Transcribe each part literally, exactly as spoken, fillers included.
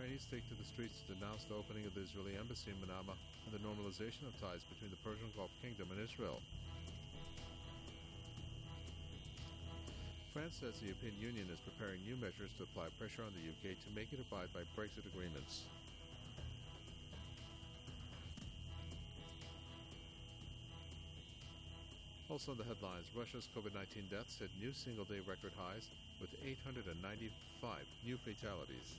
Bahrainis take to the streets to denounce the opening of the Israeli embassy in Manama and the normalization of ties between the Persian Gulf Kingdom and Israel. France says the European Union is preparing new measures to apply pressure on the U K to make it abide by Brexit agreements. Also in the headlines, Russia's COVID nineteen deaths hit new single-day record highs with eight hundred ninety-five new fatalities.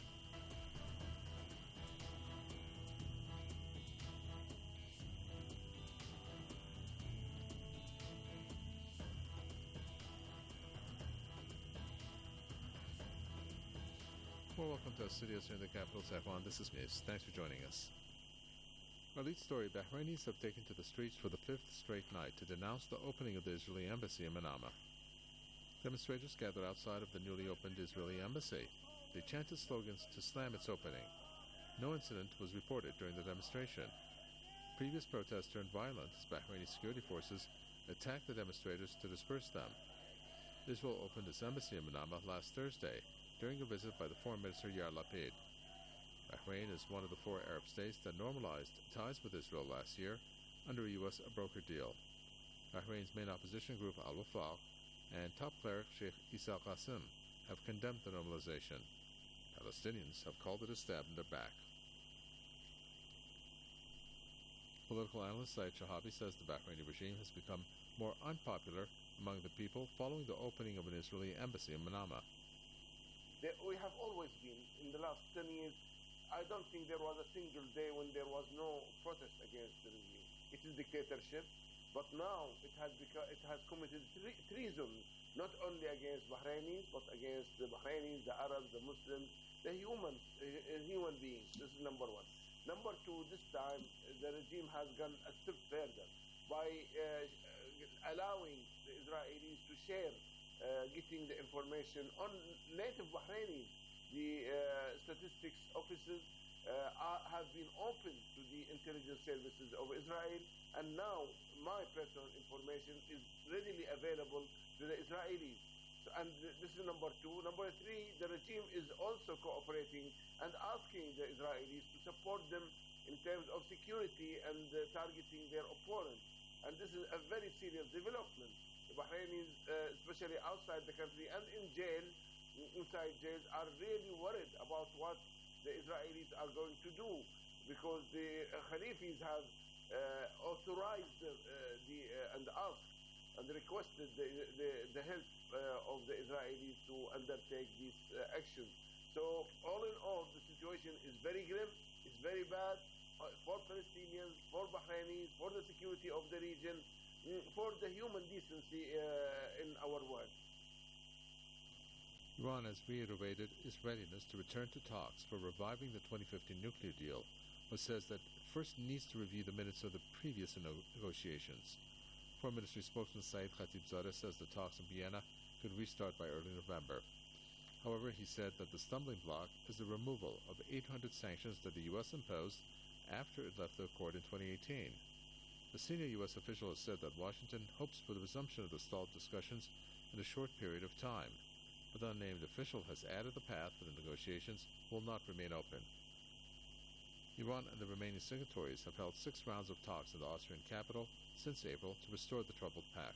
Well, welcome to our studios here in the capital, Tehran. This is Miss. Thanks for joining us. Our lead story, Bahrainis have taken to the streets for the fifth straight night to denounce the opening of the Israeli embassy in Manama. Demonstrators gathered outside of the newly opened Israeli embassy. They chanted slogans to slam its opening. No incident was reported during the demonstration. Previous protests turned violent as Bahraini security forces attacked the demonstrators to disperse them. Israel opened its embassy in Manama last Thursday during a visit by the Foreign Minister Yair Lapid. Bahrain is one of the four Arab states that normalized ties with Israel last year under a U S broker deal. Bahrain's main opposition group Al-Wafaq and top cleric Sheikh Isa Qasem have condemned the normalization. Palestinians have called it a stab in their back. Political analyst Saeed Shahabi says the Bahraini regime has become more unpopular among the people following the opening of an Israeli embassy in Manama. We have always been, in the last ten years, I don't think there was a single day when there was no protest against the regime. It is dictatorship, but now it has become, it has committed tre- treason, not only against Bahrainis, but against the Bahrainis, the Arabs, the Muslims, the humans, uh, human beings. This is number one. Number two, this time the regime has gone a step further by uh, allowing the Israelis to share, uh, getting the information on native Bahrainis. The uh, statistics offices uh, are, have been open to the intelligence services of Israel, and now my personal information is readily available to the Israelis. So, and th- this is number two. Number three, the regime is also cooperating and asking the Israelis to support them in terms of security and uh, targeting their opponents. And this is a very serious development. The Bahrainis, uh, especially outside the country and in jail, inside jails, are really worried about what the Israelis are going to do, because the uh, Khalifis have uh, authorized uh, the uh, and asked and requested the the, the help uh, of the Israelis to undertake these uh, actions. So all in all, the situation is very grim, it's very bad uh, for Palestinians, for Bahrainis, for the security of the region, for the human decency uh, in our world. Iran has reiterated its readiness to return to talks for reviving the twenty fifteen nuclear deal, but says that first needs to review the minutes of the previous negotiations. Foreign Ministry spokesman Saeed Khatibzadeh says the talks in Vienna could restart by early November. However, he said that the stumbling block is the removal of eight hundred sanctions that the U S imposed after it left the accord in twenty eighteen. A senior U S official has said that Washington hopes for the resumption of the stalled discussions in a short period of time, but the unnamed official has added the path for the negotiations will not remain open. Iran and the remaining signatories have held six rounds of talks in the Austrian capital since April to restore the troubled pact.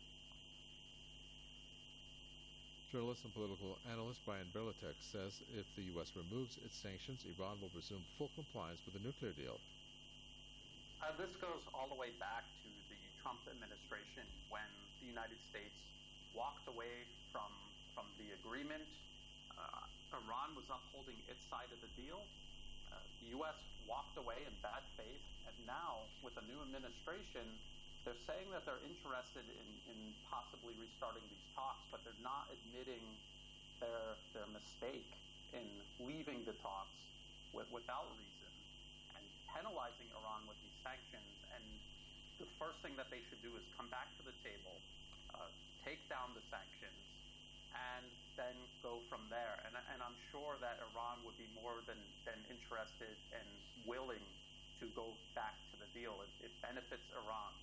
Journalist and political analyst Brian Berlatek says if the U S removes its sanctions, Iran will resume full compliance with the nuclear deal. Uh, this goes all the way back to the Trump administration when the United States walked away from, from the agreement. Uh, Iran was upholding its side of the deal. Uh, the U S walked away in bad faith, and now with a new administration, they're saying that they're interested in, in possibly restarting these talks, but they're not admitting their their mistake in leaving the talks with, without reason and penalizing Iran with these sanctions. And the first thing that they should do is come back to the table, uh, take down the sanctions, and then go from there. And, and I'm sure that Iran would be more than, than interested and willing to go back to the deal. It, it benefits Iran.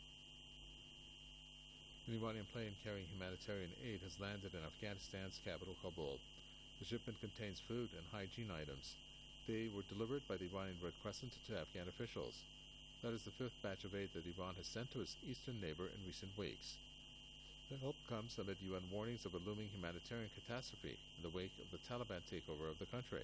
An Iranian plane carrying humanitarian aid has landed in Afghanistan's capital, Kabul. The shipment contains food and hygiene items. They were delivered by the Iranian Red Crescent to Afghan officials. That is the fifth batch of aid that Iran has sent to its eastern neighbor in recent weeks. The help comes amid U N warnings of a looming humanitarian catastrophe in the wake of the Taliban takeover of the country.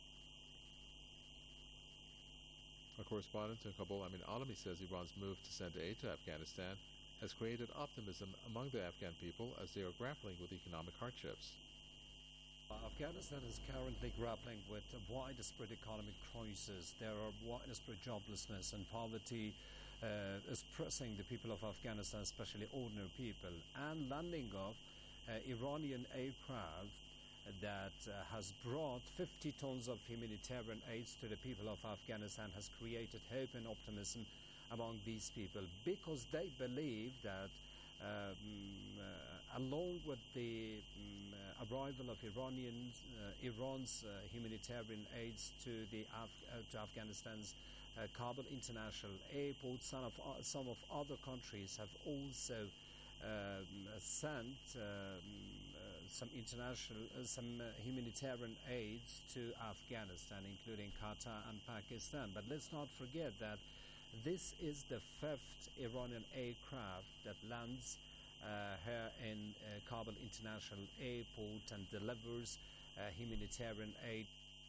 Our correspondent in Kabul, Amin Alami, says Iran's move to send aid to Afghanistan has created optimism among the Afghan people as they are grappling with economic hardships. Afghanistan is currently grappling with a widespread economic crisis. There are widespread joblessness and poverty uh, is pressing the people of Afghanistan, especially ordinary people. And landing of uh, Iranian aircraft that uh, has brought fifty tons of humanitarian aid to the people of Afghanistan has created hope and optimism among these people, because they believe that um, uh, along with the um, uh, arrival of Iranians, uh, Iran's uh, humanitarian aids to the Af- uh, to Afghanistan's uh, Kabul International Airport, some of uh, some of other countries have also um, sent um, uh, some international, uh, some uh, humanitarian aids to Afghanistan, including Qatar and Pakistan. But let's not forget that this is the fifth Iranian aircraft that lands uh, here in uh, Kabul International Airport and delivers uh, humanitarian aid.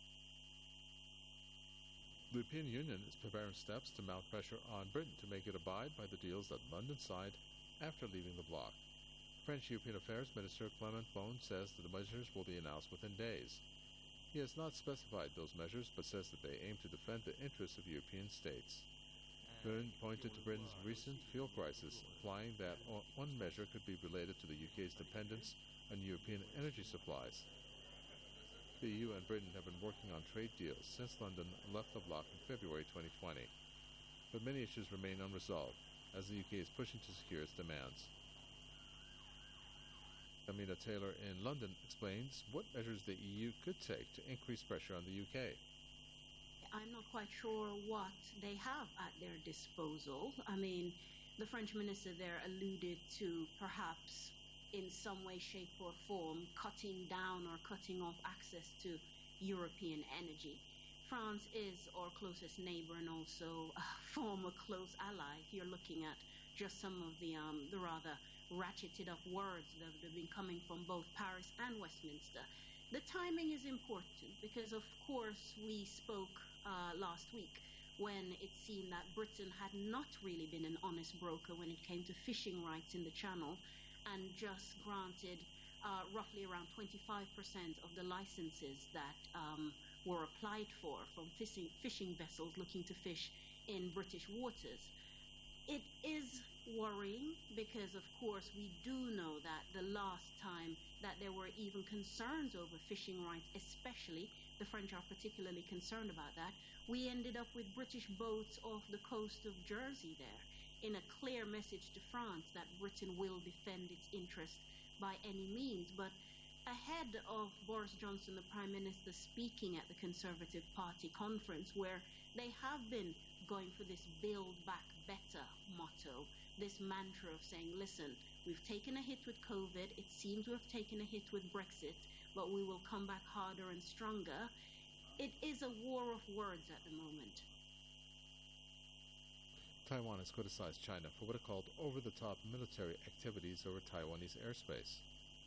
The European Union is preparing steps to mount pressure on Britain to make it abide by the deals that London signed after leaving the bloc. French European Affairs Minister Clement Beaune says that the measures will be announced within days. He has not specified those measures, but says that they aim to defend the interests of European states. Beaune pointed to Britain's recent fuel crisis, implying that one measure could be related to the U K's dependence on European energy supplies. The E U and Britain have been working on trade deals since London left the bloc in February twenty twenty. But many issues remain unresolved, as the U K is pushing to secure its demands. Amina Taylor in London explains what measures the E U could take to increase pressure on the U K. I'm not quite sure what they have at their disposal. I mean, the French minister there alluded to perhaps in some way, shape or form cutting down or cutting off access to European energy. France is our closest neighbor and also a former close ally. If you're looking at just some of the um, the rather ratcheted up words that have been coming from both Paris and Westminster. The timing is important because, of course, we spoke uh, last week when it seemed that Britain had not really been an honest broker when it came to fishing rights in the Channel, and just granted uh, roughly around twenty-five percent of the licenses that um, were applied for from fishing, fishing vessels looking to fish in British waters. It is worrying because, of course, we do know that the last time that there were even concerns over fishing rights, especially the French are particularly concerned about that, we ended up with British boats off the coast of Jersey there, in a clear message to France that Britain will defend its interest by any means. But ahead of Boris Johnson, the Prime Minister, speaking at the Conservative Party conference, where they have been going for this Build Back Better motto, this mantra of saying, listen, we've taken a hit with COVID, it seems we've taken a hit with Brexit, but we will come back harder and stronger. It is a war of words at the moment. Taiwan has criticized China for what it called over-the-top military activities over Taiwanese airspace.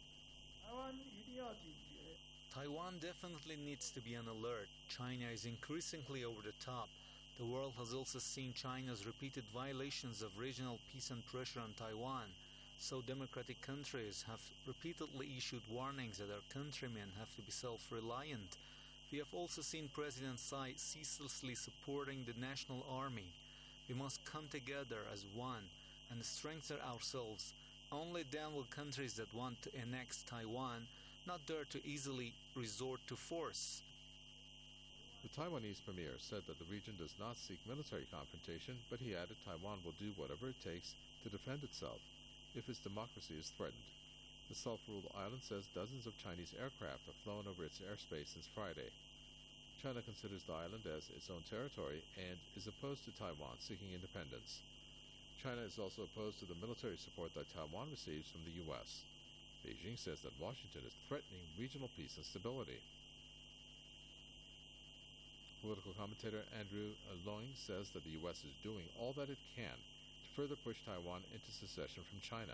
Taiwan definitely needs to be on alert. China is increasingly over the top. The world has also seen China's repeated violations of regional peace and pressure on Taiwan. So democratic countries have repeatedly issued warnings that their countrymen have to be self-reliant. We have also seen President Tsai ceaselessly supporting the national army. We must come together as one and strengthen ourselves. Only then will countries that want to annex Taiwan not dare to easily resort to force. The Taiwanese premier said that the region does not seek military confrontation, but he added Taiwan will do whatever it takes to defend itself if its democracy is threatened. The self-ruled island says dozens of Chinese aircraft have flown over its airspace since Friday. China considers the island as its own territory and is opposed to Taiwan seeking independence. China is also opposed to the military support that Taiwan receives from the U S. Beijing says that Washington is threatening regional peace and stability. Political commentator Andrew Loing says that the U S is doing all that it can to further push Taiwan into secession from China.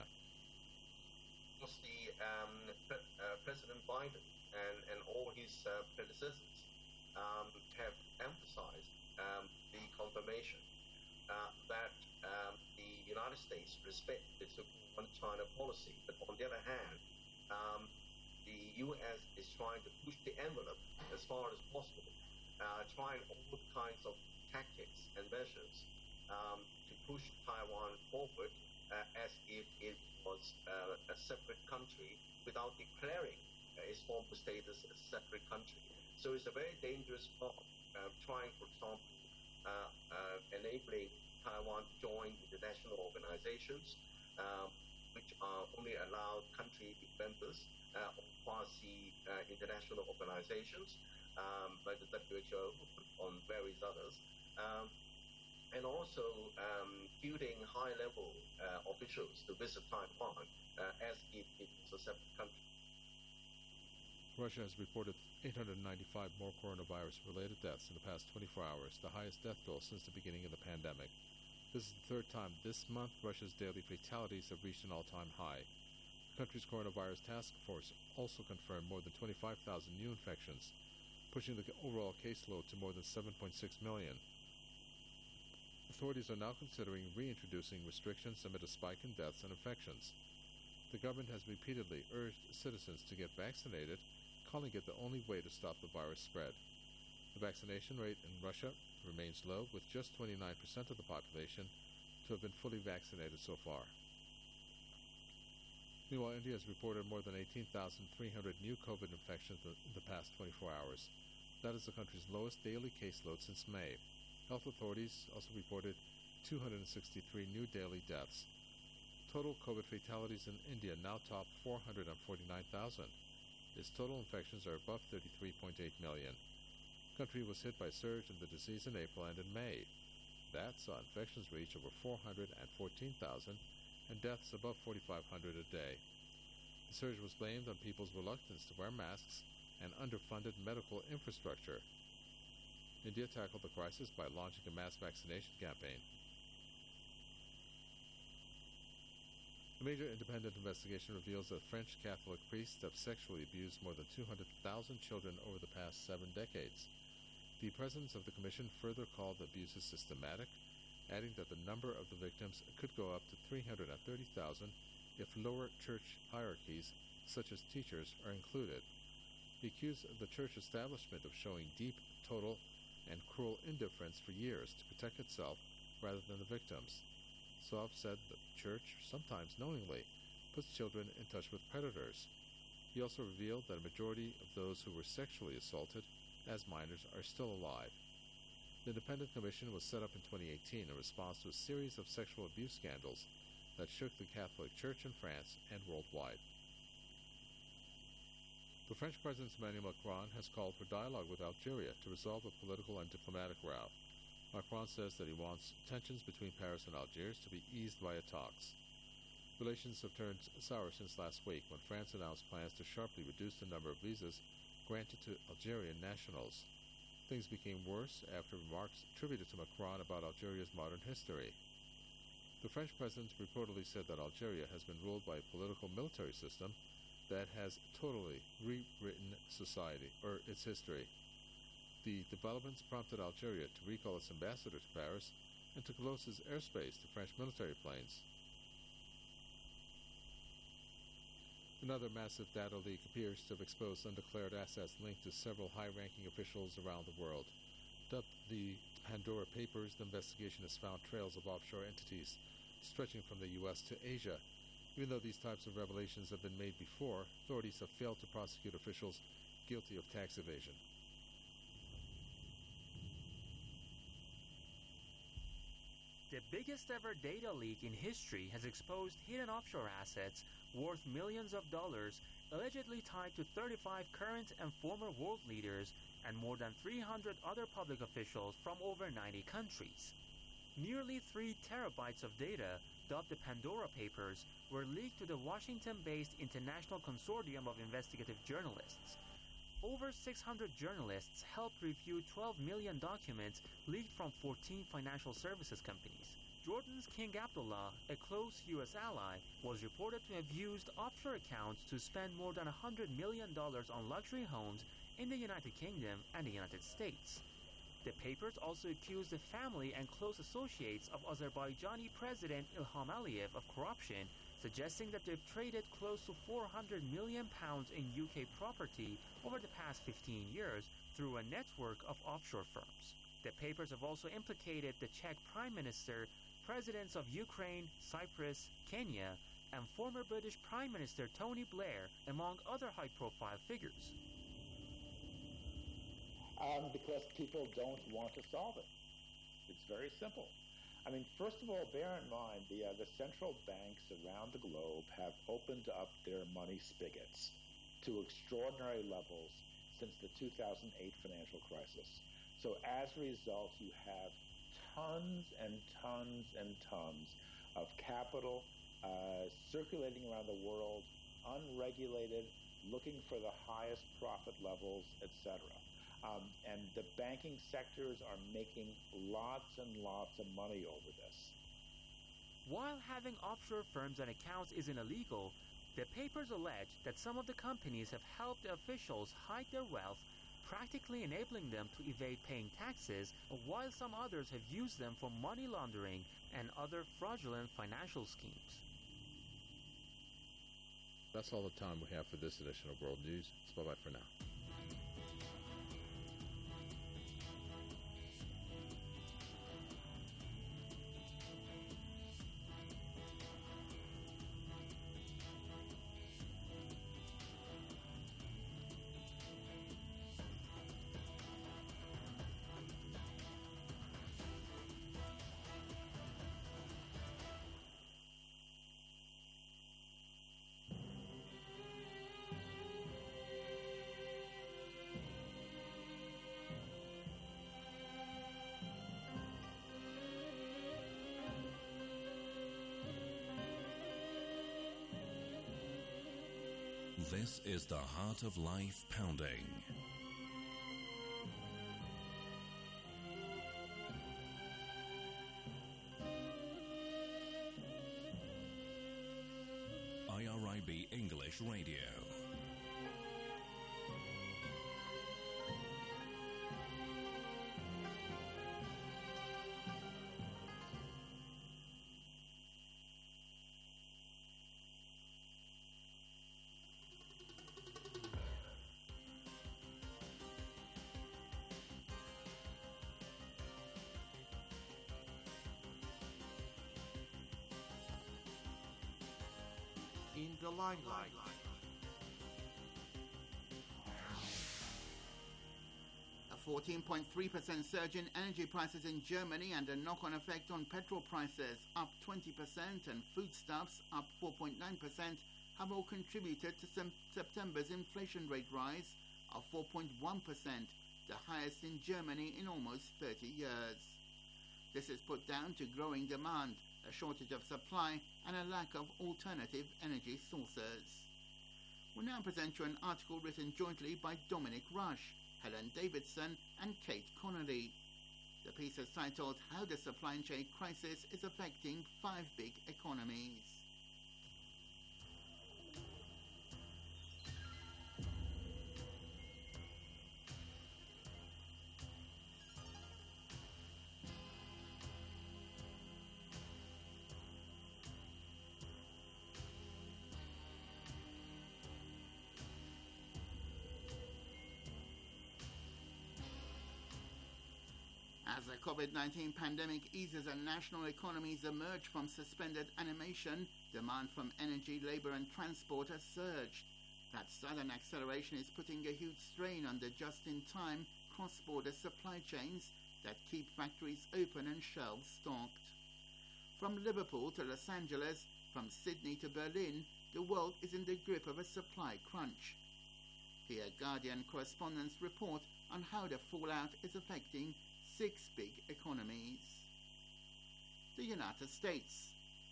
The um, pre- uh, President Biden and, and all his uh, predecessors um, have emphasized um, the confirmation uh, that um, the United States respect the so-called One China policy, but on the other hand, um, the U S is trying to push the envelope as far as possible, uh, trying all kinds of tactics and measures um, to push Taiwan forward uh, as if it was uh, a separate country without declaring uh, its former status as a separate country. So it's a very dangerous path, uh, trying, for example, uh, uh, enabling Taiwan to join international organizations, uh, which are only allowed country members uh, of quasi-international uh, organizations, um, like the W H O, on various others, um, and also um, fielding high-level uh, officials to visit Taiwan uh, as if it was a separate country. Russia has reported eight hundred ninety-five more coronavirus-related deaths in the past twenty-four hours, the highest death toll since the beginning of the pandemic. This is the third time this month Russia's daily fatalities have reached an all-time high. The country's coronavirus task force also confirmed more than twenty-five thousand new infections, pushing the overall caseload to more than seven point six million. Authorities are now considering reintroducing restrictions amid a spike in deaths and infections. The government has repeatedly urged citizens to get vaccinated, calling it the only way to stop the virus spread. The vaccination rate in Russia remains low, with just twenty-nine percent of the population to have been fully vaccinated so far. Meanwhile, India has reported more than eighteen thousand three hundred new COVID infections in the past twenty-four hours. That is the country's lowest daily caseload since May. Health authorities also reported two hundred sixty-three new daily deaths. Total COVID fatalities in India now top four hundred forty-nine thousand. Its total infections are above thirty-three point eight million. The country was hit by a surge in the disease in April and in May. That saw infections reach over four hundred fourteen thousand and deaths above forty-five hundred a day. The surge was blamed on people's reluctance to wear masks and underfunded medical infrastructure. India tackled the crisis by launching a mass vaccination campaign. A major independent investigation reveals that French Catholic priests have sexually abused more than two hundred thousand children over the past seven decades. The presidents of the commission further called the abuses systematic, adding that the number of the victims could go up to three hundred thirty thousand if lower church hierarchies, such as teachers, are included. He accused the church establishment of showing deep, total, and cruel indifference for years to protect itself rather than the victims. Sov said the church, sometimes knowingly, puts children in touch with predators. He also revealed that a majority of those who were sexually assaulted as minors are still alive. The Independent Commission was set up in twenty eighteen in response to a series of sexual abuse scandals that shook the Catholic Church in France and worldwide. The French President Emmanuel Macron has called for dialogue with Algeria to resolve a political and diplomatic row. Macron says that he wants tensions between Paris and Algiers to be eased via talks. Relations have turned sour since last week when France announced plans to sharply reduce the number of visas granted to Algerian nationals. Things became worse after remarks attributed to Macron about Algeria's modern history. The French president reportedly said that Algeria has been ruled by a political military system that has totally rewritten society, or its history. The developments prompted Algeria to recall its ambassador to Paris and to close its airspace to French military planes. Another massive data leak appears to have exposed undeclared assets linked to several high-ranking officials around the world. Dubbed the Pandora Papers, the investigation has found trails of offshore entities stretching from the U S to Asia. Even though these types of revelations have been made before, authorities have failed to prosecute officials guilty of tax evasion. The biggest ever data leak in history has exposed hidden offshore assets worth millions of dollars allegedly tied to thirty-five current and former world leaders and more than three hundred other public officials from over ninety countries. Nearly three terabytes of data, dubbed the Pandora Papers, were leaked to the Washington-based International Consortium of Investigative Journalists. over six hundred journalists helped review twelve million documents leaked from fourteen financial services companies. Jordan's King Abdullah, a close U S ally, was reported to have used offshore accounts to spend more than one hundred million dollars on luxury homes in the United Kingdom and the United States. The papers also accused the family and close associates of Azerbaijani President Ilham Aliyev of corruption, suggesting that they've traded close to four hundred million pounds in U K property over the past fifteen years through a network of offshore firms. The papers have also implicated the Czech Prime Minister, presidents of Ukraine, Cyprus, Kenya, and former British Prime Minister Tony Blair, among other high-profile figures. Um, because people don't want to solve it. It's very simple. I mean, first of all, bear in mind the uh, the central banks around the globe have opened up their money spigots to extraordinary levels since the two thousand eight financial crisis. So as a result, you have tons and tons and tons of capital uh, circulating around the world, unregulated, looking for the highest profit levels, et cetera. Um, and the banking sectors are making lots and lots of money over this. While having offshore firms and accounts isn't illegal, the papers allege that some of the companies have helped the officials hide their wealth, practically enabling them to evade paying taxes, while some others have used them for money laundering and other fraudulent financial schemes. That's all the time we have for this edition of World News. So bye-bye for now. This is the Heart of Life Pounding. I R I B English Radio. In the limelight. A fourteen point three percent surge in energy prices in Germany and a knock-on effect on petrol prices, up twenty percent, and foodstuffs, up four point nine percent, have all contributed to some September's inflation rate rise of four point one percent, the highest in Germany in almost thirty years. This is put down to growing demand, a shortage of supply, and a lack of alternative energy sources. We now present you an article written jointly by Dominic Rush, Helen Davidson, and Kate Connolly. The piece is titled How the Supply Chain Crisis is Affecting Five Big Economies. As the COVID nineteen pandemic eases and national economies emerge from suspended animation, demand from energy, labor and transport has surged. That sudden acceleration is putting a huge strain on the just-in-time cross-border supply chains that keep factories open and shelves stocked. From Liverpool to Los Angeles, from Sydney to Berlin, the world is in the grip of a supply crunch. Here, Guardian correspondents report on how the fallout is affecting six big economies. The United States.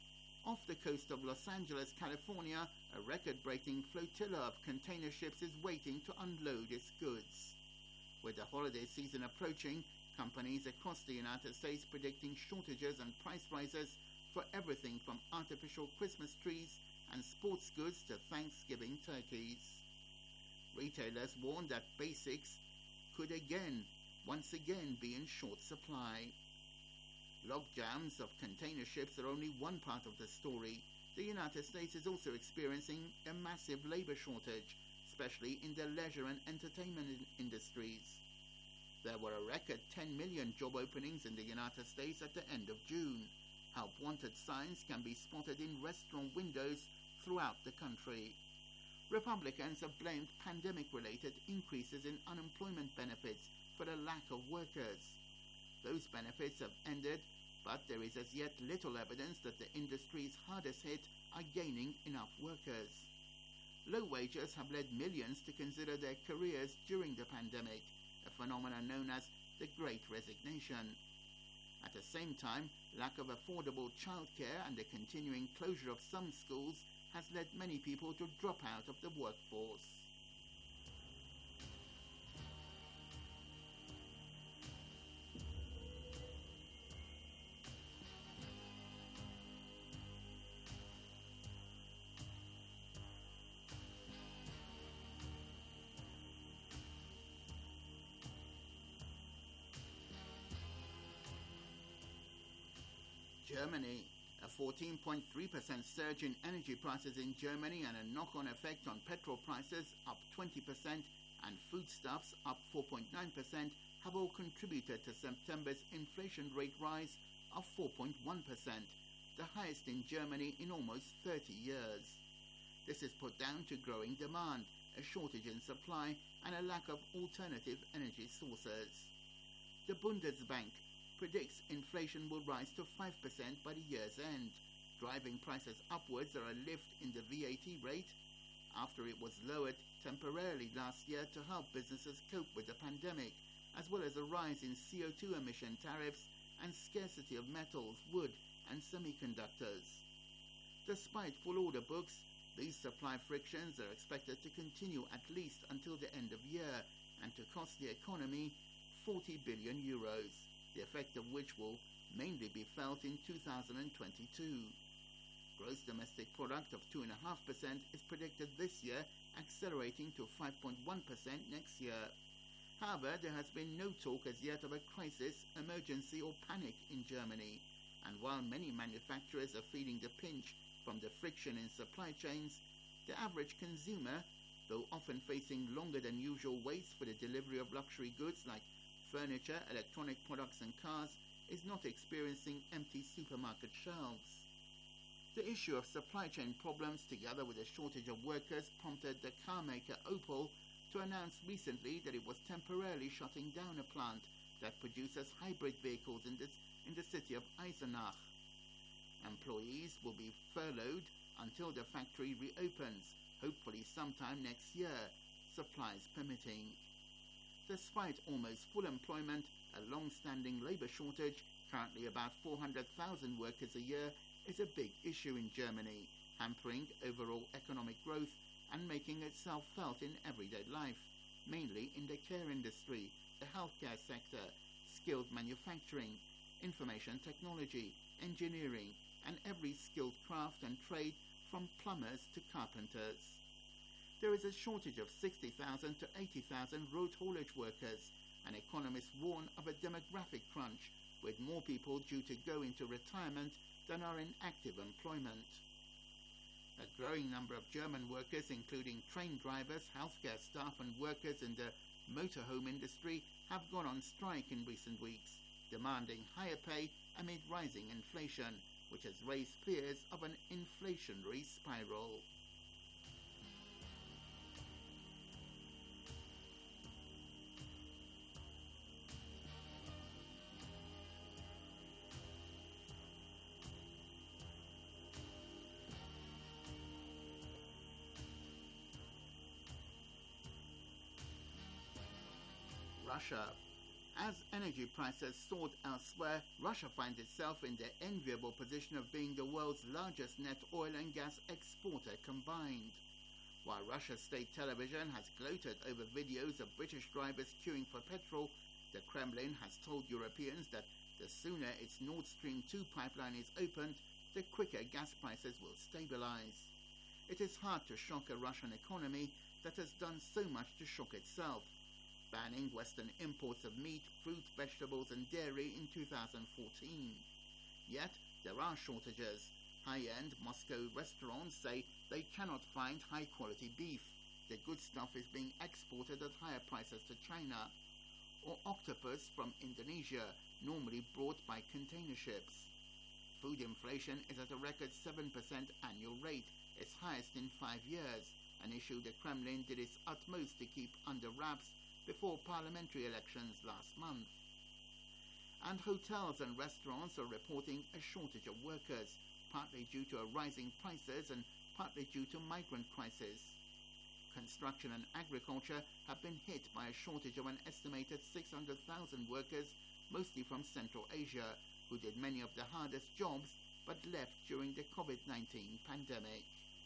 Off the coast of Los Angeles, California, a record-breaking flotilla of container ships is waiting to unload its goods. With the holiday season approaching, companies across the United States predicting shortages and price rises for everything from artificial Christmas trees and sports goods to Thanksgiving turkeys. Retailers warn that basics could again, once again, be in short supply. Logjams of container ships are only one part of the story. The United States is also experiencing a massive labor shortage, especially in the leisure and entertainment in- industries. There were a record ten million job openings in the United States at the end of June. Help wanted signs can be spotted in restaurant windows throughout the country. Republicans have blamed pandemic-related increases in unemployment benefits for the lack of workers. Those benefits have ended, but there is as yet little evidence that the industries hardest hit are gaining enough workers. Low wages have led millions to consider their careers during the pandemic, a phenomenon known as the Great Resignation. At the same time, lack of affordable childcare and the continuing closure of some schools has led many people to drop out of the workforce. Germany. A fourteen point three percent surge in energy prices in Germany and a knock-on effect on petrol prices up twenty percent and foodstuffs up four point nine percent have all contributed to September's inflation rate rise of four point one percent, the highest in Germany in almost thirty years. This is put down to growing demand, a shortage in supply and a lack of alternative energy sources. The Bundesbank predicts inflation will rise to five percent by the year's end, driving prices upwards are a lift in the V A T rate after it was lowered temporarily last year to help businesses cope with the pandemic, as well as a rise in C O two emission tariffs and scarcity of metals, wood and semiconductors. Despite full order books, these supply frictions are expected to continue at least until the end of year and to cost the economy forty billion euros. The effect of which will mainly be felt in two thousand twenty-two. Gross domestic product of two point five percent is predicted this year, accelerating to five point one percent next year. However, there has been no talk as yet of a crisis, emergency or panic in Germany, and while many manufacturers are feeling the pinch from the friction in supply chains, the average consumer, though often facing longer than usual waits for the delivery of luxury goods like furniture, electronic products and cars, is not experiencing empty supermarket shelves. The issue of supply chain problems together with a shortage of workers prompted the car maker Opel to announce recently that it was temporarily shutting down a plant that produces hybrid vehicles in, this, in the city of Eisenach. Employees will be furloughed until the factory reopens, hopefully sometime next year, supplies permitting. Despite almost full employment, a long-standing labour shortage, currently about four hundred thousand workers a year, is a big issue in Germany, hampering overall economic growth and making itself felt in everyday life, mainly in the care industry, the healthcare sector, skilled manufacturing, information technology, engineering, and every skilled craft and trade from plumbers to carpenters. There is a shortage of sixty thousand to eighty thousand road haulage workers, and economists warn of a demographic crunch, with more people due to go into retirement than are in active employment. A growing number of German workers, including train drivers, healthcare staff and workers in the motorhome industry, have gone on strike in recent weeks, demanding higher pay amid rising inflation, which has raised fears of an inflationary spiral. Russia. As energy prices soared elsewhere, Russia finds itself in the enviable position of being the world's largest net oil and gas exporter combined. While Russia's state television has gloated over videos of British drivers queuing for petrol, the Kremlin has told Europeans that the sooner its Nord Stream two pipeline is opened, the quicker gas prices will stabilize. It is hard to shock a Russian economy that has done so much to shock itself, banning Western imports of meat, fruit, vegetables and dairy in two thousand fourteen. Yet, there are shortages. High-end Moscow restaurants say they cannot find high-quality beef. The good stuff is being exported at higher prices to China. Or octopus from Indonesia, normally brought by container ships. Food inflation is at a record seven percent annual rate, its highest in five years, an issue the Kremlin did its utmost to keep under wraps before parliamentary elections last month. And hotels and restaurants are reporting a shortage of workers, partly due to rising prices and partly due to migrant crisis. Construction and agriculture have been hit by a shortage of an estimated six hundred thousand workers, mostly from Central Asia, who did many of the hardest jobs but left during the COVID nineteen pandemic.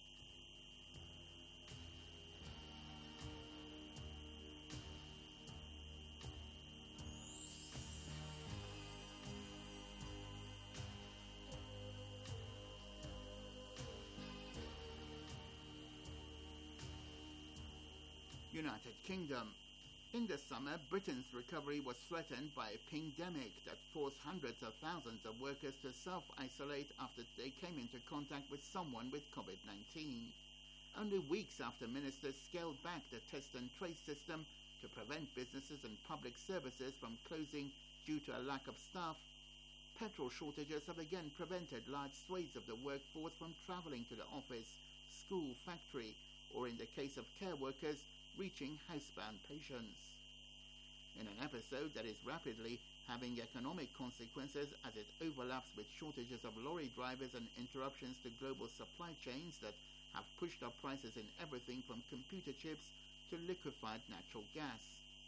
United Kingdom. In the summer, Britain's recovery was threatened by a pingdemic that forced hundreds of thousands of workers to self-isolate after they came into contact with someone with COVID nineteen. Only weeks after ministers scaled back the test and trace system to prevent businesses and public services from closing due to a lack of staff, petrol shortages have again prevented large swathes of the workforce from travelling to the office, school, factory, or in the case of care workers, reaching housebound patients. In an episode that is rapidly having economic consequences as it overlaps with shortages of lorry drivers and interruptions to global supply chains that have pushed up prices in everything from computer chips to liquefied natural gas.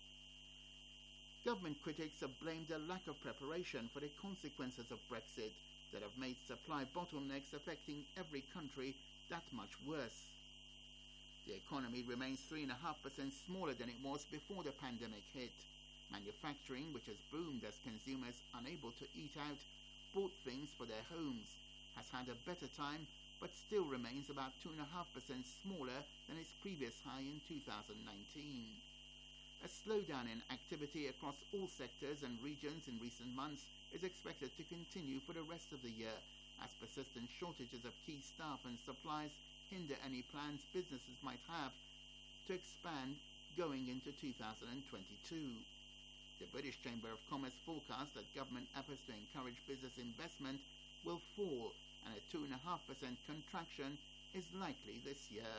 Government critics have blamed a lack of preparation for the consequences of Brexit that have made supply bottlenecks affecting every country that much worse. The economy remains three point five percent smaller than it was before the pandemic hit. Manufacturing, which has boomed as consumers unable to eat out, bought things for their homes, has had a better time, but still remains about two point five percent smaller than its previous high in two thousand nineteen. A slowdown in activity across all sectors and regions in recent months is expected to continue for the rest of the year, as persistent shortages of key staff and supplies hinder any plans businesses might have to expand going into two thousand twenty-two. The British Chamber of Commerce forecasts that government efforts to encourage business investment will fall, and a two point five percent contraction is likely this year.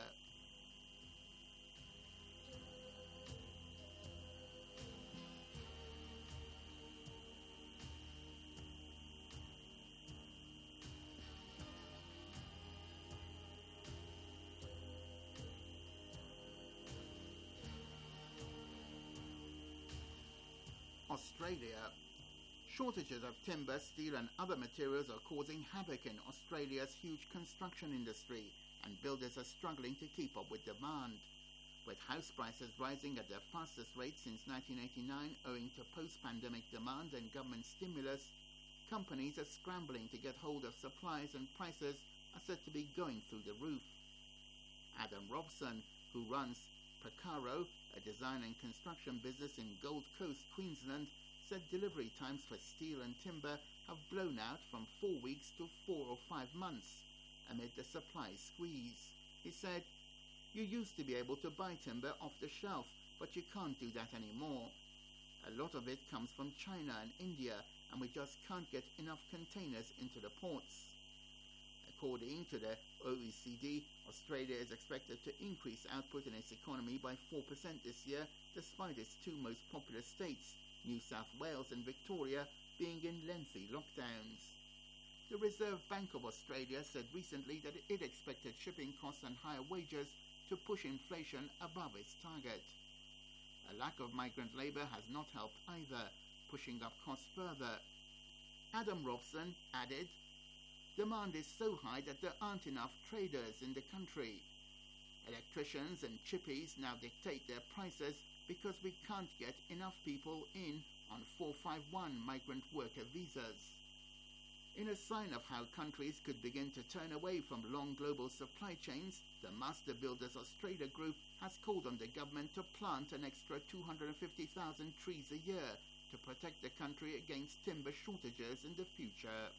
Australia. Shortages of timber, steel and other materials are causing havoc in Australia's huge construction industry, and builders are struggling to keep up with demand. With house prices rising at their fastest rate since nineteen eighty-nine owing to post-pandemic demand and government stimulus, companies are scrambling to get hold of supplies, and prices are said to be going through the roof. Adam Robson, who runs Precaro, a design and construction business in Gold Coast, Queensland, said delivery times for steel and timber have blown out from four weeks to four or five months amid the supply squeeze. He said, "You used to be able to buy timber off the shelf, but you can't do that anymore. A lot of it comes from China and India, and we just can't get enough containers into the ports." According to the O E C D, Australia is expected to increase output in its economy by four percent this year, despite its two most popular states, New South Wales and Victoria, being in lengthy lockdowns. The Reserve Bank of Australia said recently that it expected shipping costs and higher wages to push inflation above its target. A lack of migrant labour has not helped either, pushing up costs further. Adam Robson added, "Demand is so high that there aren't enough traders in the country. Electricians and chippies now dictate their prices because we can't get enough people in on four five one migrant worker visas." In a sign of how countries could begin to turn away from long global supply chains, the Master Builders Australia Group has called on the government to plant an extra two hundred fifty thousand trees a year to protect the country against timber shortages in the future.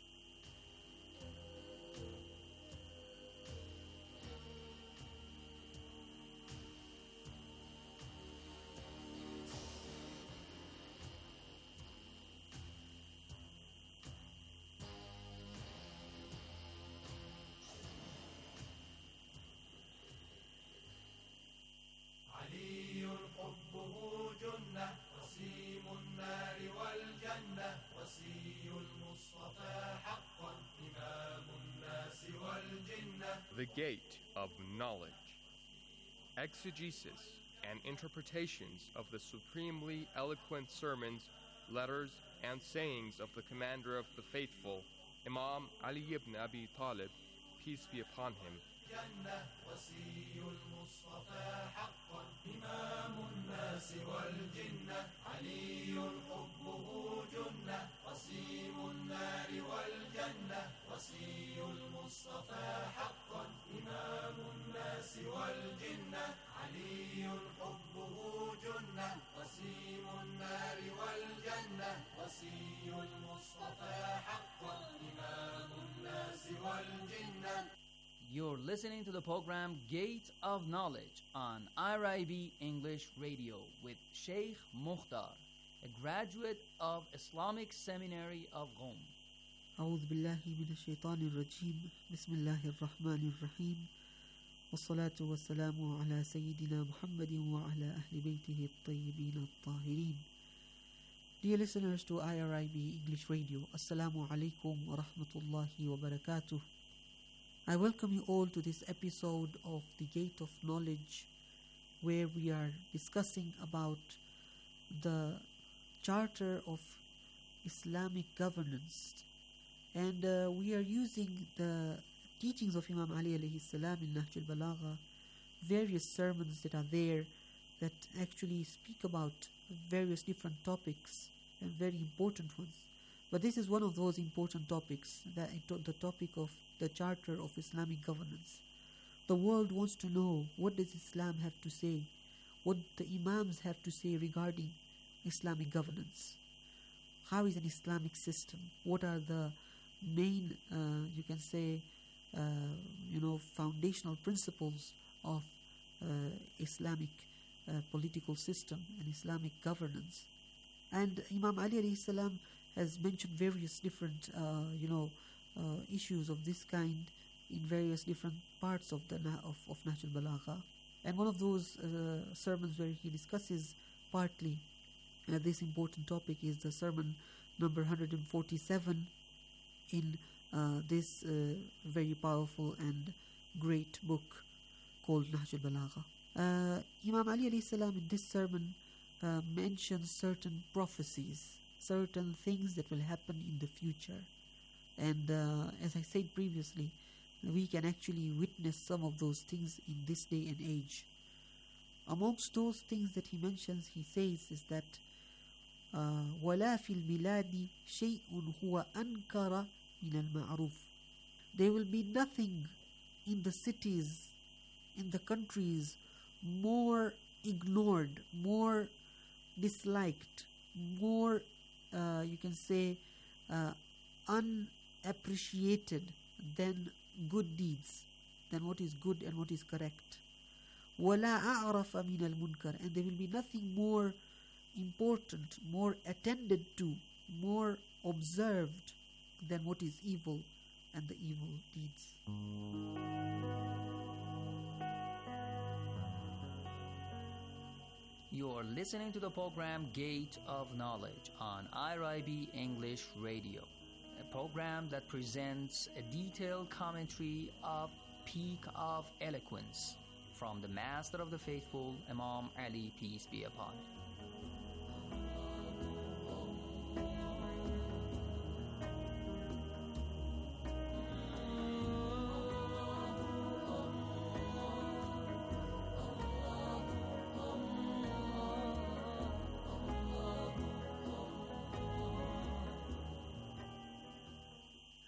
The Gate of Knowledge. Exegesis and interpretations of the supremely eloquent sermons, letters, and sayings of the Commander of the Faithful, Imam Ali ibn Abi Talib, peace be upon him. You're listening to the program Gate of Knowledge on R I B English Radio with Sheikh Mukhtar, a graduate of Islamic Seminary of Qom. أعوذ بالله من الشيطان الرجيم بسم الله الرحمن الرحيم والصلاة والسلام على سيدنا محمد وعلى أهل بيته الطيبين الطاهرين. Dear listeners to I R I B English Radio, Assalamu alaikum wa rahmatullahi wa barakatuh. I welcome you all to this episode of The Gate of Knowledge, where we are discussing about the Charter of Islamic Governance. And uh, we are using the teachings of Imam Ali alayhi salam in Nahj al-Balagha, various sermons that are there that actually speak about various different topics and very important ones. But this is one of those important topics, that the topic of the Charter of Islamic Governance. The world wants to know, what does Islam have to say? What the Imams have to say regarding Islamic governance? How is an Islamic system? What are the main, uh, you can say, uh, you know, foundational principles of uh, Islamic uh, political system and Islamic governance? And Imam Ali alayhi salam has mentioned various different, uh, you know, uh, issues of this kind in various different parts of the na- of, of Nahj al-Balagha. And one of those uh, sermons where he discusses partly uh, this important topic is the sermon number one hundred forty-seven in uh, this uh, very powerful and great book called Nahj al-Balagha. Uh, Imam Ali alayhi salam in this sermon uh, mentions certain prophecies, certain things that will happen in the future. And uh, as I said previously, we can actually witness some of those things in this day and age. Amongst those things that he mentions, he says is that وَلَا فِي الْبِلَادِ شَيْءٌ هُوَ أَنْكَرَ مِنَ الْمَعْرُوفِ. There will be nothing in the cities, in the countries, more ignored, more disliked, more, uh, you can say, uh, unappreciated than good deeds, than what is good and what is correct. وَلَا أَعْرَفَ مِنَ الْمُنْكَرِ. And there will be nothing more important, more attended to, more observed than what is evil and the evil deeds. You're listening to the program Gate of Knowledge on I R I B English Radio, a program that presents a detailed commentary of Peak of Eloquence from the Master of the Faithful, Imam Ali, peace be upon him.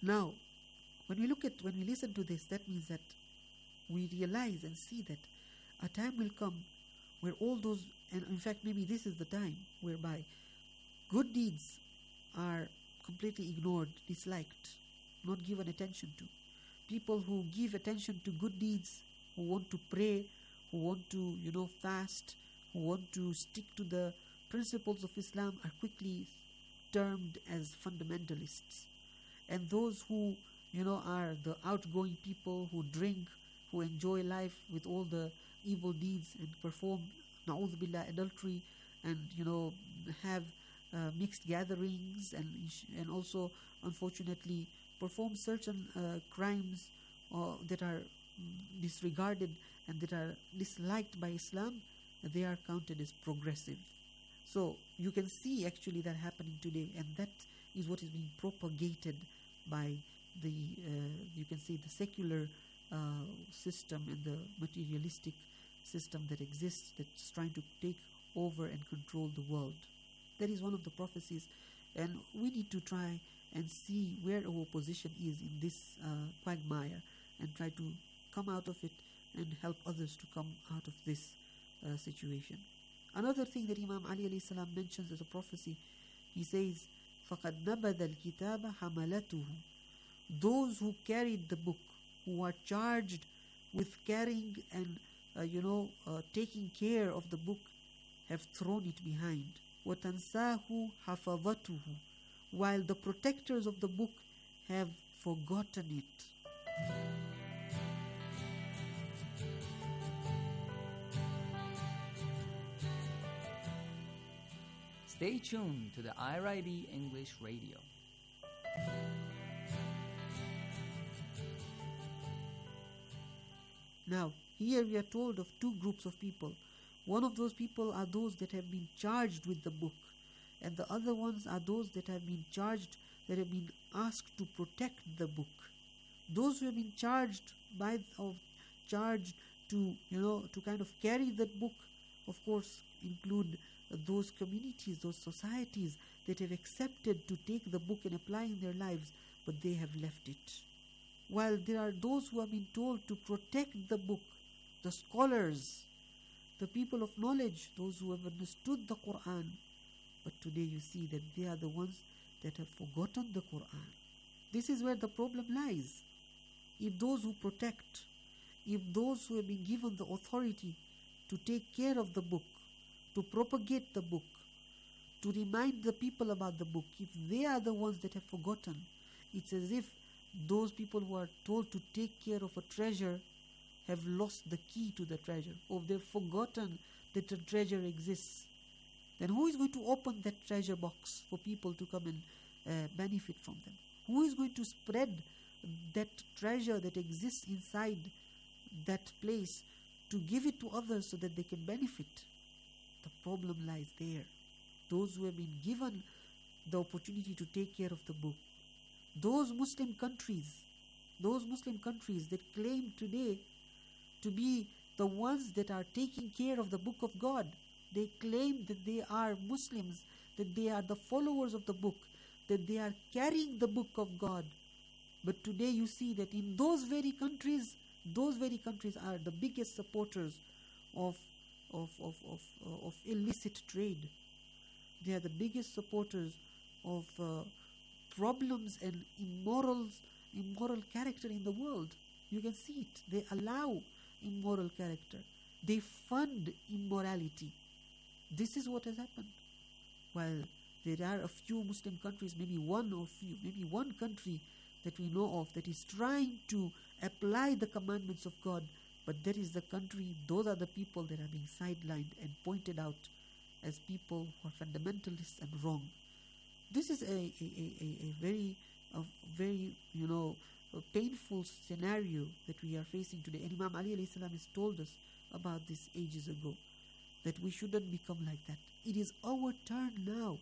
Now, when we look at, when we listen to this, that means that we realize and see that a time will come where all those, and in fact maybe this is the time whereby good deeds are completely ignored, disliked, not given attention to. People who give attention to good deeds, who want to pray, who want to, you know, fast, who want to stick to the principles of Islam are quickly termed as fundamentalists. And those who, you know, are the outgoing people who drink, who enjoy life with all the evil deeds and perform, na'udhu billah, adultery, and, you know, have uh, mixed gatherings, and and also, unfortunately, perform certain uh, crimes uh, that are disregarded and that are disliked by Islam, they are counted as progressive. So you can see actually that happening today, and that is what is being propagated by the, uh, you can say, the secular uh, system and the materialistic system that exists, that's trying to take over and control the world. That is one of the prophecies, and we need to try and see where our position is in this uh, quagmire and try to come out of it and help others to come out of this uh, situation. Another thing that Imam Ali alayhi salam mentions as a prophecy, he says, فَقَدْ نَبَذَ الْكِتَابَ حَمَلَتُهُ. Those who carried the book, who are charged with carrying and uh, you know uh, taking care of the book, have thrown it behind. وَتَنْسَاهُ حَفَظَتُهُ. While the protectors of the book have forgotten it. Stay tuned to the I R I B English Radio. Now, here we are told of two groups of people. One of those people are those that have been charged with the book, and the other ones are those that have been charged, that have been asked to protect the book. Those who have been charged by, of charged to, you know, to kind of carry that book, of course, include those communities, those societies that have accepted to take the book and apply in their lives, but they have left it. While there are those who have been told to protect the book, the scholars, the people of knowledge, those who have understood the Quran, but today you see that they are the ones that have forgotten the Quran. This is where the problem lies. If those who protect, if those who have been given the authority to take care of the book, to propagate the book, to remind the people about the book, if they are the ones that have forgotten, it's as if those people who are told to take care of a treasure have lost the key to the treasure, or they've forgotten that the treasure exists. Then who is going to open that treasure box for people to come and uh, benefit from them? Who is going to spread that treasure that exists inside that place to give it to others so that they can benefit? The problem lies there. Those who have been given the opportunity to take care of the book, those Muslim countries, those Muslim countries that claim today to be the ones that are taking care of the book of God, they claim that they are Muslims, that they are the followers of the book, that they are carrying the book of God. But today you see that in those very countries, those very countries are the biggest supporters of of of of, uh, of illicit trade. They are the biggest supporters of uh, problems and immorals, immoral character in the world. You can see it. They allow immoral character. They fund immorality. This is what has happened. While there are a few Muslim countries, maybe one or few, maybe one country that we know of that is trying to apply the commandments of God, but that is the country, those are the people that are being sidelined and pointed out as people who are fundamentalists and wrong. This is a, a, a, a very, a very, you know, a painful scenario that we are facing today. And Imam Ali alayhi salam has told us about this ages ago, that we shouldn't become like that. It is our turn now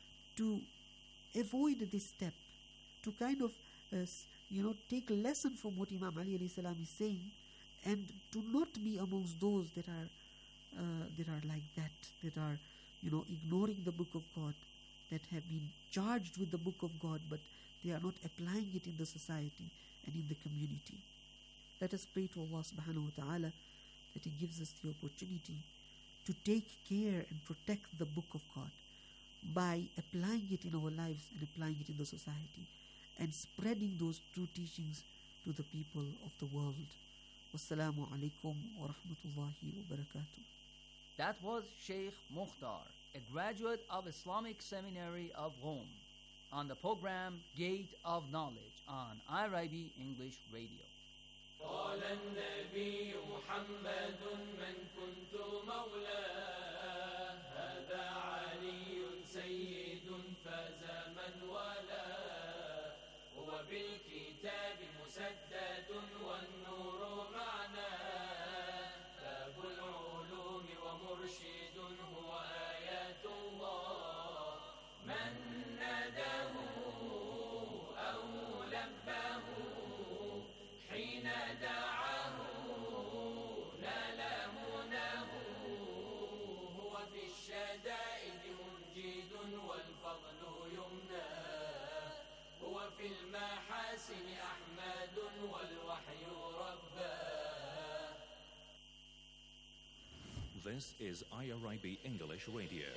to avoid this step, to kind of, uh, you know, take a lesson from what Imam Ali alayhi salam is saying, and to not be amongst those that are uh, that are like that, that are, you know, ignoring the book of God, that have been charged with the book of God, but they are not applying it in the society and in the community. Let us pray to Allah subhanahu wa ta'ala that He gives us the opportunity to take care and protect the Book of God by applying it in our lives and applying it in the society and spreading those true teachings to the people of the world. Wassalamu alaikum wa rahmatullahi wa barakatuh. That was Sheikh Mukhtar, a graduate of Islamic Seminary of Rome, on the program Gate of Knowledge on I R I B English Radio. قال النبي محمد من كنت مولاه هذا علي سيد فاز من والاه هو بالكتاب مسدد والنور معناه باب العلوم ومرشد هو آيات الله من ناداه أو لباه حين دعاه نال مناه هو في الشدائد منجد والفضل يمناه هو في المحاسن أحمد والوحي رباه. This is I R I B English Radio.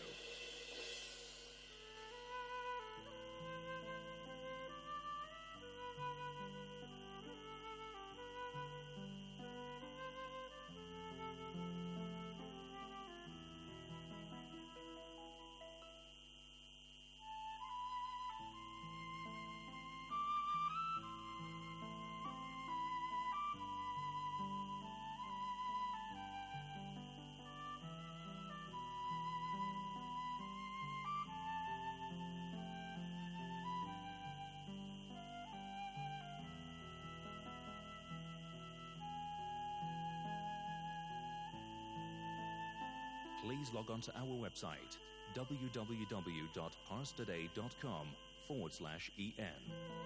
Please log on to our website, www.parstoday.com forward slash EN.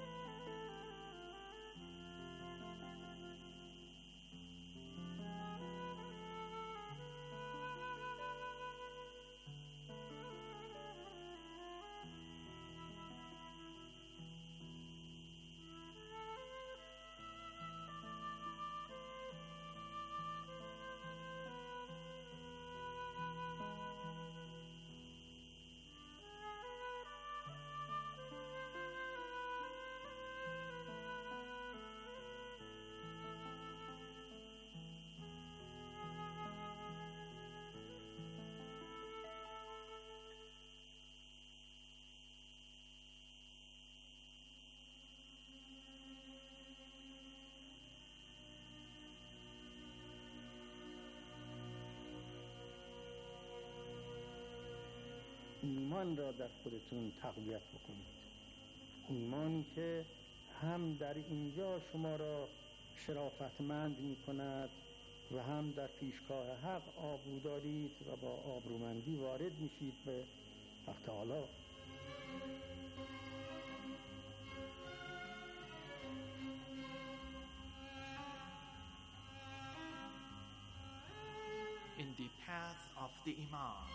ایمان را در خودتون تقویت بکنید. ایمانی که هم در اینجا شما را شرافتمند می کند و هم در پیشگاه حق آبرو دارید و با آبرومندی وارد میشید به حق تعالی. In the path of the Imam.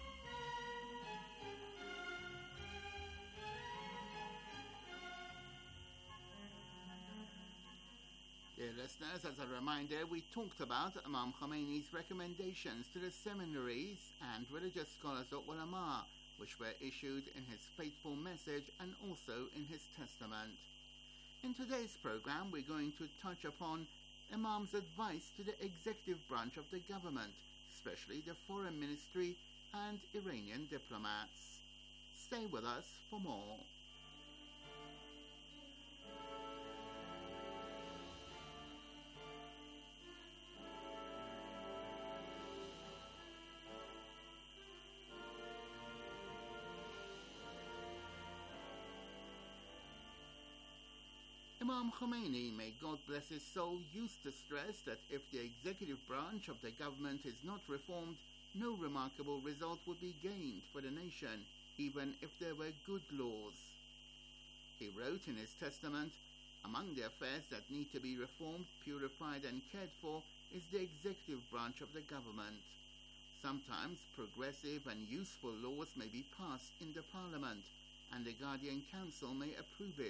Dear listeners, as a reminder, we talked about Imam Khomeini's recommendations to the seminaries and religious scholars of ulama, which were issued in his fateful message and also in his testament. In today's program, we're going to touch upon Imam's advice to the executive branch of the government, especially the foreign ministry and Iranian diplomats. Stay with us for more. Imam Khomeini, may God bless his soul, used to stress that if the executive branch of the government is not reformed, no remarkable result would be gained for the nation, even if there were good laws. He wrote in his testament, "Among the affairs that need to be reformed, purified and cared for is the executive branch of the government. Sometimes progressive and useful laws may be passed in the parliament, and the Guardian Council may approve it.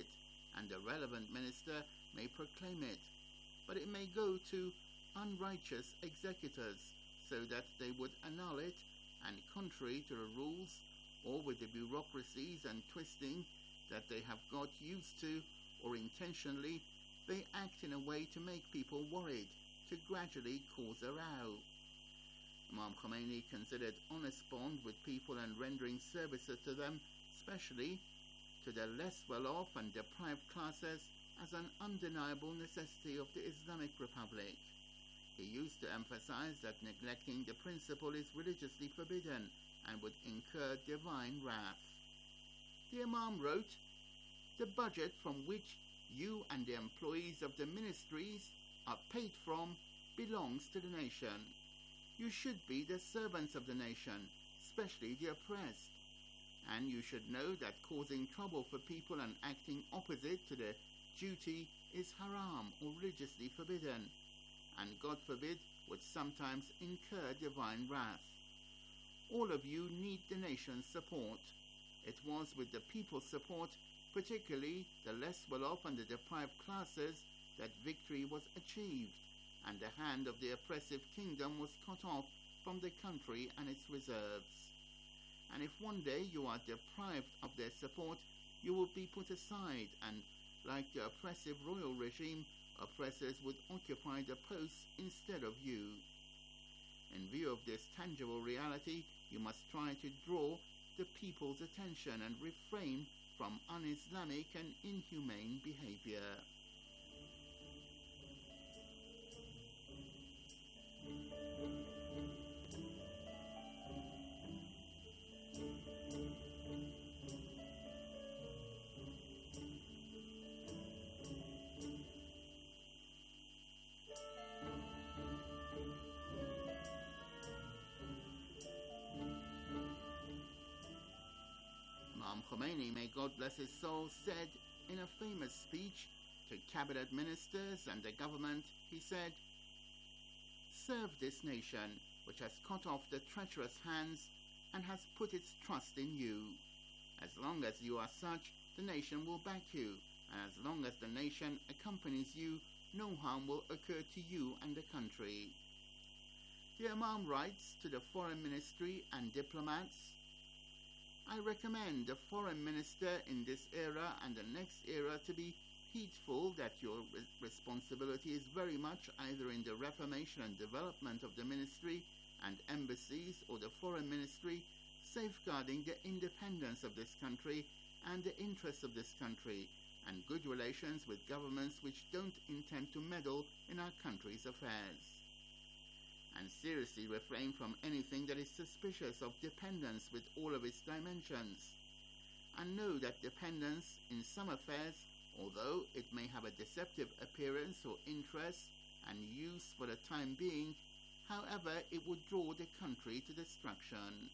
and the relevant minister may proclaim it, but it may go to unrighteous executors so that they would annul it, and contrary to the rules, or with the bureaucracies and twisting that they have got used to, or intentionally, they act in a way to make people worried, to gradually cause a row. Imam Khomeini considered honest bond with people and rendering services to them, especially to the less well-off and deprived classes, as an undeniable necessity of the Islamic Republic. He used to emphasize that neglecting the principle is religiously forbidden and would incur divine wrath. The Imam wrote, "The budget from which you and the employees of the ministries are paid from belongs to the nation. You should be the servants of the nation, especially the oppressed. And you should know that causing trouble for people and acting opposite to the duty is haram or religiously forbidden, and God forbid would sometimes incur divine wrath. All of you need the nation's support. It was with the people's support, particularly the less well-off and the deprived classes, that victory was achieved, and the hand of the oppressive kingdom was cut off from the country and its reserves. And if one day you are deprived of their support, you will be put aside, and like the oppressive royal regime, oppressors would occupy the posts instead of you. In view of this tangible reality, you must try to draw the people's attention and refrain from un-Islamic and inhumane behavior." Imam Khomeini, may God bless his soul, said in a famous speech to cabinet ministers and the government, he said, "Serve this nation, which has cut off the treacherous hands and has put its trust in you. As long as you are such, the nation will back you, and as long as the nation accompanies you, no harm will occur to you and the country." The Imam writes to the foreign ministry and diplomats, "I recommend the foreign minister in this era and the next era to be heedful that your re- responsibility is very much either in the reformation and development of the ministry and embassies or the foreign ministry, safeguarding the independence of this country and the interests of this country, and good relations with governments which don't intend to meddle in our country's affairs. And seriously refrain from anything that is suspicious of dependence with all of its dimensions. And know that dependence in some affairs, although it may have a deceptive appearance or interest and use for the time being, however, it would draw the country to destruction."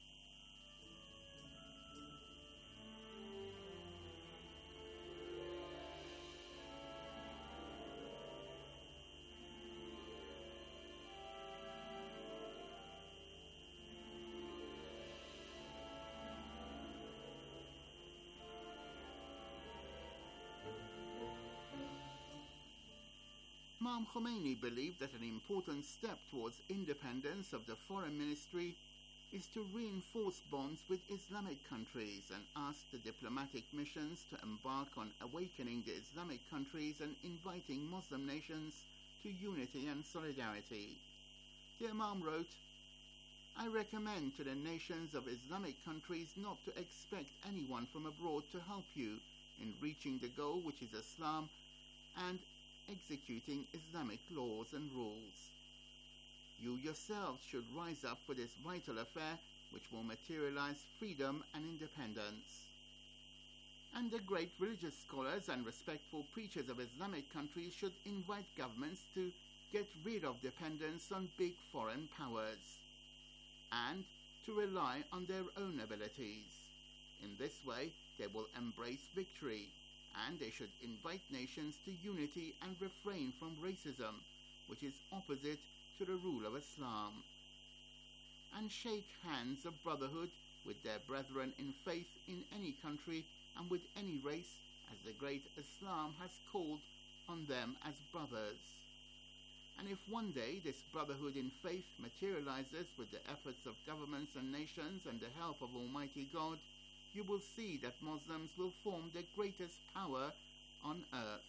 Imam Khomeini believed that an important step towards independence of the foreign ministry is to reinforce bonds with Islamic countries and asked the diplomatic missions to embark on awakening the Islamic countries and inviting Muslim nations to unity and solidarity. The Imam wrote, "I recommend to the nations of Islamic countries not to expect anyone from abroad to help you in reaching the goal, which is Islam, and executing Islamic laws and rules. You yourselves should rise up for this vital affair which will materialize freedom and independence. And the great religious scholars and respectful preachers of Islamic countries should invite governments to get rid of dependence on big foreign powers and to rely on their own abilities. In this way, they will embrace victory, and they should invite nations to unity and refrain from racism, which is opposite to the rule of Islam, and shake hands of brotherhood with their brethren in faith in any country and with any race as the great Islam has called on them as brothers. And if one day this brotherhood in faith materializes with the efforts of governments and nations and the help of Almighty God, you will see that Muslims will form the greatest power on earth.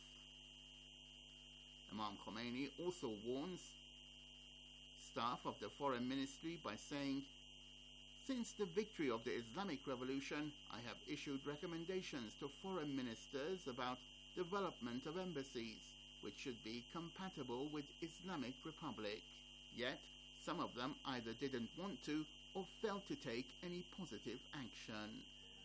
Imam Khomeini also warns staff of the foreign ministry by saying, "Since the victory of the Islamic Revolution, I have issued recommendations to foreign ministers about development of embassies, which should be compatible with Islamic Republic. Yet, some of them either didn't want to or failed to take any positive action."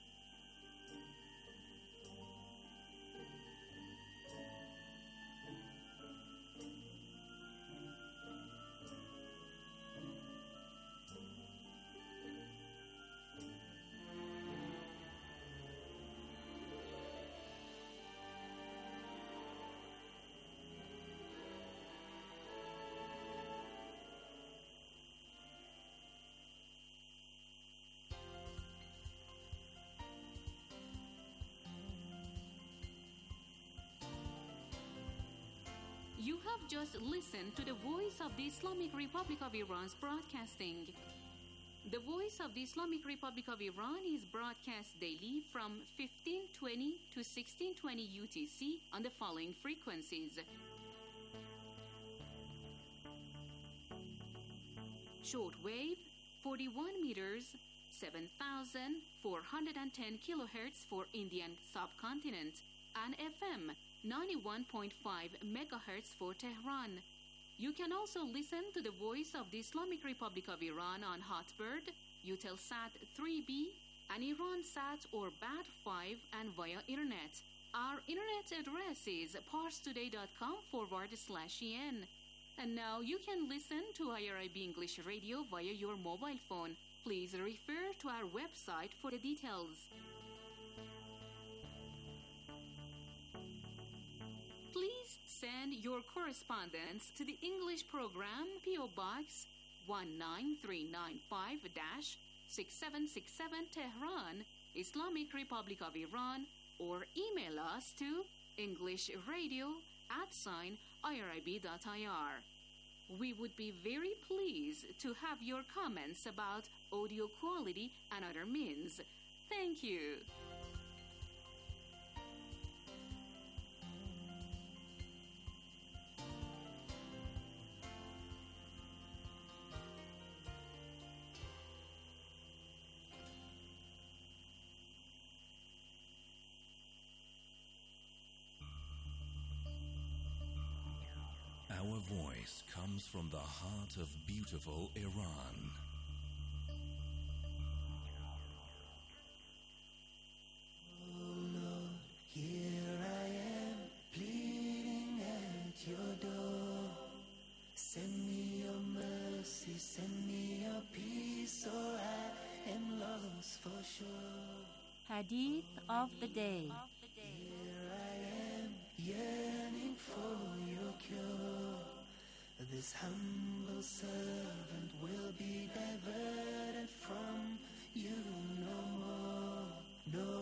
You have just listened to the Voice of the Islamic Republic of Iran's broadcasting. The Voice of the Islamic Republic of Iran is broadcast daily from fifteen twenty to sixteen twenty U T C on the following frequencies: shortwave forty-one meters, seven thousand four hundred ten kilohertz for Indian subcontinent, and F M ninety-one point five megahertz for Tehran. You can also listen to the Voice of the Islamic Republic of Iran on Hotbird, Eutelsat three B, and IranSat or B A D five, and via Internet. Our Internet address is parstoday.com forward slash en. And now you can listen to I R I B English Radio via your mobile phone. Please refer to our website for the details. Please send your correspondence to the English program, P O Box one nine three nine five, six seven six seven, Tehran, Islamic Republic of Iran, or email us to englishradio at sign irib.ir. We would be very pleased to have your comments about audio quality and other means. Thank you. Our voice comes from the heart of beautiful Iran. Oh Lord, here I am, pleading at your door. Send me your mercy, send me your peace, or I am lost for sure. Hadith of the day. Here I am, yearning for your cure. This humble servant will be diverted from you no more, no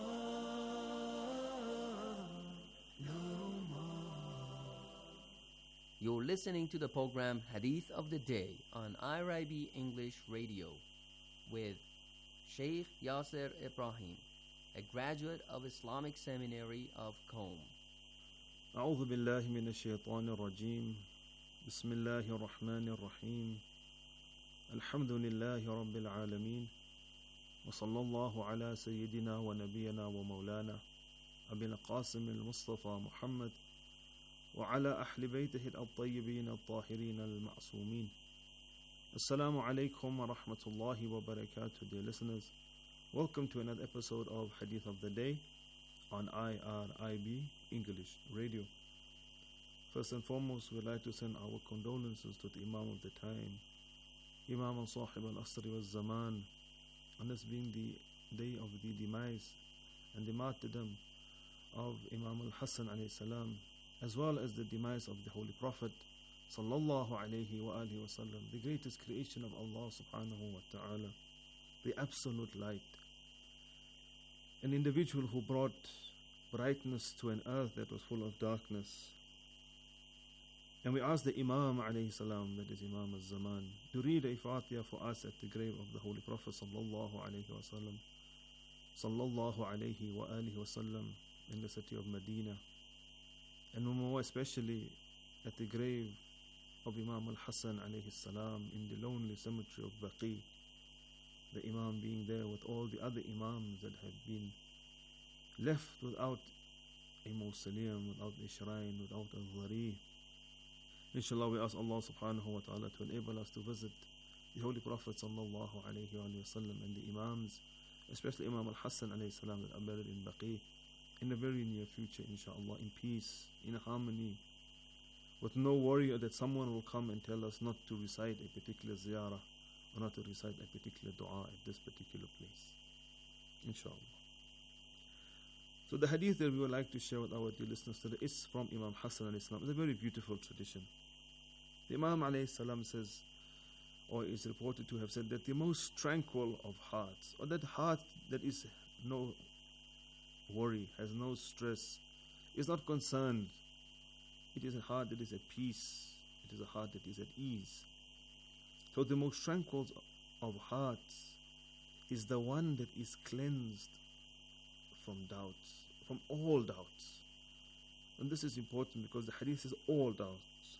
more, no more. You're listening to the program Hadith of the Day on I R I B English Radio with Sheikh Yasser Ibrahim, a graduate of Islamic Seminary of Qom. أعوذ بالله من الشيطان الرجيم بسم الله الرحمن الرحيم الحمد لله رب العالمين وصلى الله على سيدنا ونبينا ومولانا أبي القاسم المصطفى محمد وعلى أهل بيته الطيبين الطاهرين المعصومين. Assalamu alaikum wa rahmatullahi wa barakatuh, dear listeners. Welcome to another episode of Hadith of the Day on I R I B English Radio. First and foremost, we'd like to send our condolences to the Imam of the time, Imam Sahib al-Asri wal-Zaman, on this being the day of the demise and the martyrdom of Imam al-Hassan alayhi salam, as well as the demise of the Holy Prophet sallallahu alayhi wa alihi wa sallam, the greatest creation of Allah subhanahu wa ta'ala, the absolute light. An individual who brought brightness to an earth that was full of darkness. And we asked the Imam alayhi salam, that is Imam al-Zaman, to read a Fatiha for us at the grave of the Holy Prophet sallallahu alayhi wa sallam, sallallahu alayhi wa alihi wa sallam, in the city of Medina, and more especially at the grave of Imam al-Hassan alayhi salam in the lonely cemetery of Baqi, the Imam being there with all the other Imams that have been left without a mausoleum, without a shrine, without a dhari. Inshallah, we ask Allah subhanahu wa ta'ala to enable us to visit the Holy Prophet sallallahu alayhi wa sallam and the Imams, especially Imam al-Hassan alayhi salam that are buried in Baqi, in the very near future, inshallah, in peace, in harmony, with no worry that someone will come and tell us not to recite a particular ziyarah or not to recite a particular dua at this particular place, inshallah. So the hadith that we would like to share with our dear listeners today is from Imam Hassan alayhi salam. It's a very beautiful tradition. The Imam alayhi salam says, or is reported to have said, that the most tranquil of hearts, or that heart that is no worry, has no stress, is not concerned. It is a heart that is at peace. It is a heart that is at ease. So the most tranquil of hearts is the one that is cleansed from doubts, from all doubts. And this is important because the hadith says all doubts.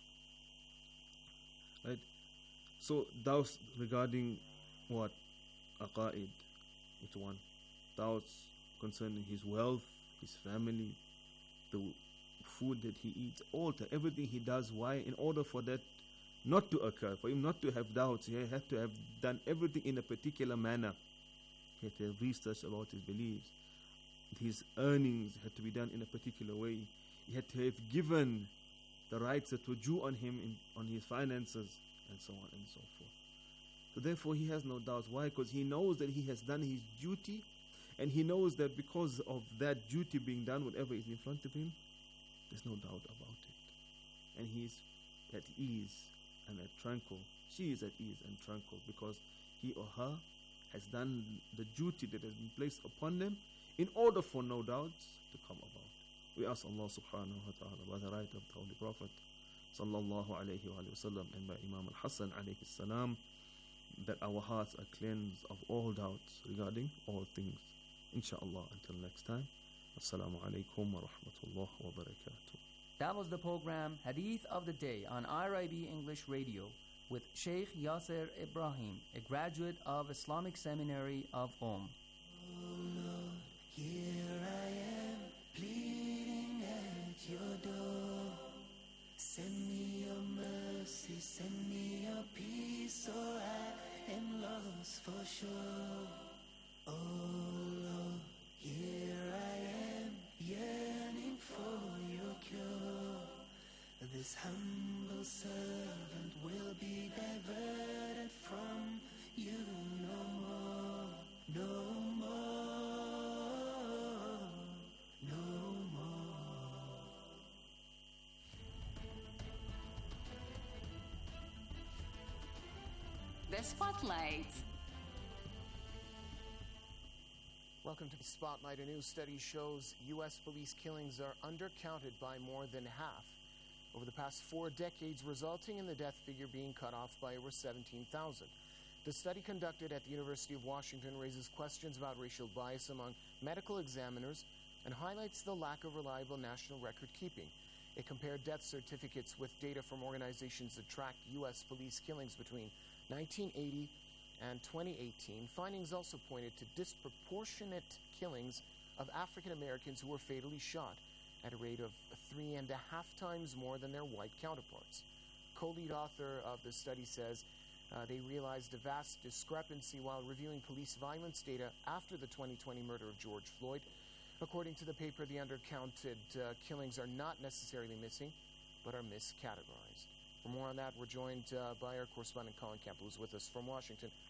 Right? So doubts regarding what? Aqaid, which one? Doubts concerning his wealth, his family, the food that he eats, alter everything he does. Why? In order for that not to occur, for him not to have doubts, he had to have done everything in a particular manner. He had to have researched about his beliefs. His earnings had to be done in a particular way. He had to have given the rights that were due on him in, on his finances, and so on and so forth. So therefore he has no doubts. Why? Because he knows that he has done his duty, and he knows that because of that duty being done, whatever is in front of him, there's no doubt about it. And he is at ease and at tranquil. She is at ease and tranquil because he or her has done the duty that has been placed upon them in order for no doubts to come about. We ask Allah subhanahu wa ta'ala by the right of the Holy Prophet sallallahu alayhi wa sallam and by Imam al-Hassan alayhi salam that our hearts are cleansed of all doubts regarding all things. Inshallah, until next time. Assalamu alaikum wa rahmatullah wa barakatuh. That was the program Hadith of the Day on I R I B English Radio with Sheikh Yasser Ibrahim, a graduate of Islamic Seminary of Qom. Here I am, pleading at your door. Send me your mercy, send me your peace, or I am lost for sure. Oh Lord, here I am, yearning for your cure. This humble servant will be diverted from you no more, no more. The Spotlight. Welcome to the Spotlight. A new study shows U S police killings are undercounted by more than half over the past four decades, resulting in the death figure being cut off by over seventeen thousand. The study conducted at the University of Washington raises questions about racial bias among medical examiners and highlights the lack of reliable national record keeping. It compared death certificates with data from organizations that tracked U S police killings between nineteen eighty and twenty eighteen. Findings also pointed to disproportionate killings of African Americans who were fatally shot at a rate of three and a half times more than their white counterparts. Co-lead author of the study says uh, they realized a vast discrepancy while reviewing police violence data after the twenty twenty murder of George Floyd. According to the paper, the undercounted uh, killings are not necessarily missing, but are miscategorized. For more on that, we're joined uh, by our correspondent Colin Campbell, who's with us from Washington.